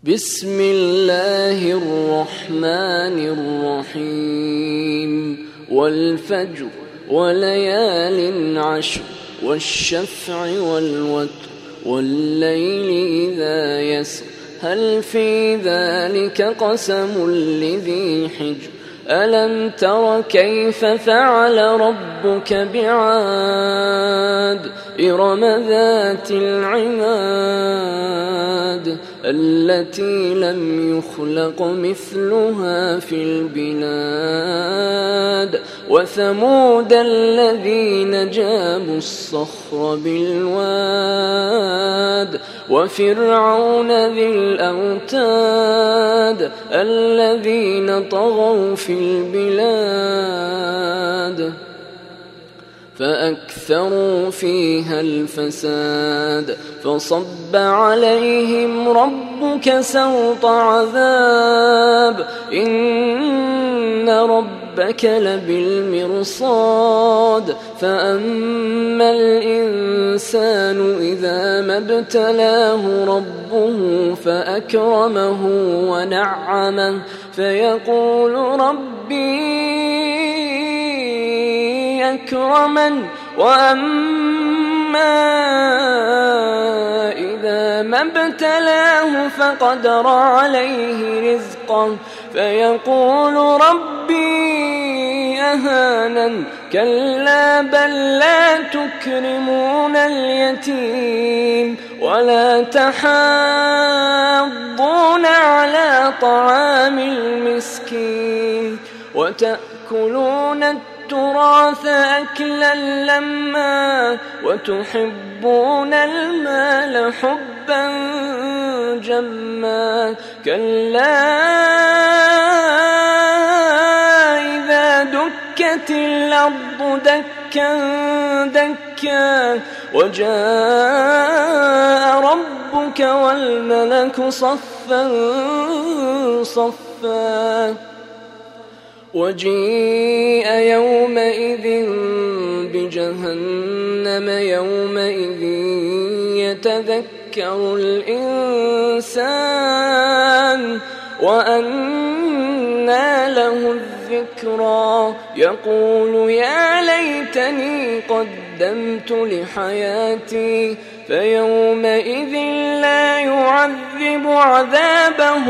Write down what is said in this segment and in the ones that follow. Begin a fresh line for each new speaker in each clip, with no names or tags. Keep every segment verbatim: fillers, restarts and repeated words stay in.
بسم الله الرحمن الرحيم والفجر وليال عشر والشفع والوتر والليل إذا يسر هل في ذلك قسم لذي حجر ألم تر كيف فعل ربك بعاد إرم ذات العماد التي لم يخلق مثلها في البلاد وثمود الذين جابوا الصخر بالواد وفرعون ذي الأوتاد الذين طغوا في البلاد فأكثروا فيها الفساد فصب عليهم ربك سوط عذاب إن ربك لبالمرصاد فأما الإنسان إذا ما ابتلاه ربه فأكرمه ونعمه فيقول ربي أكرمن وأما إذا ما ابتلاه فقدر عليه رزقه فيقول ربي أهانن كلا بل لا تكرمون اليتيم ولا تحاضون على طعام المسكين وتأكلون التراث أكلا لما وتحبون المال حبا جما كلا إذا دكت الأرض دكا دكا وجاء ربك والملك صفا صفا وجيء يومئذ بجهنم يومئذ يتذكر الإنسان وأنى له الذكرى يقول يا ليتني قدمت لحياتي فيومئذ لا يعذب عذابه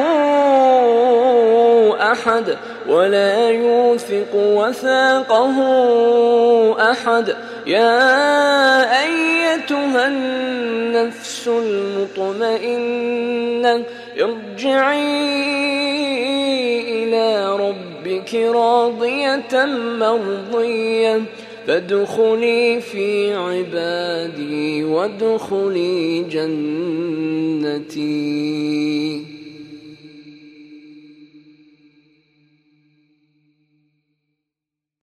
أحد ولا يوثق وثاقه أحد يا أيتها النفس المطمئنة ارجعي إلى ربك راضية مرضية فادخلي في عبادي وادخلي جنتي.